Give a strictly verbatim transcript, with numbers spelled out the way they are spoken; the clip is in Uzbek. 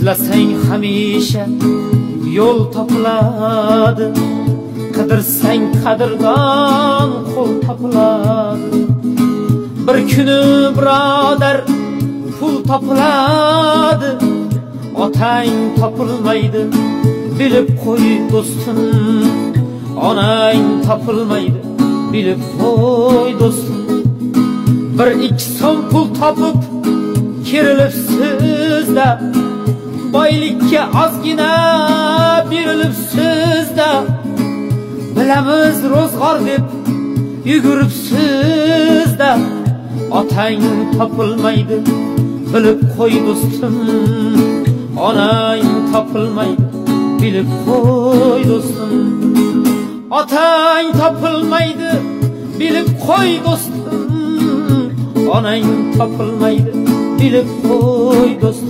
izlasang hamisha yo'l topiladi, qidirsang qadrdon qo'l topiladi. Bir kuni birodar pul topiladi, otang topilmaydi, bilib qo'y do'stim. Onang topilmaydi, bilib qo'y do'stim. Bir ikki so'm pul topib kerilibsiz-da, boylikka ozgina berilibsiz-da, bilamiz ro'zg'or deb yuguribsiz-da, otang topilmaydi, bilib qo'y do'stim. Onang topilmaydi, bilib qo'y do'stim. Otang topilmaydi, bilib qo'y do'stim. Onang topilmaydi, bilib qo'y do'stim.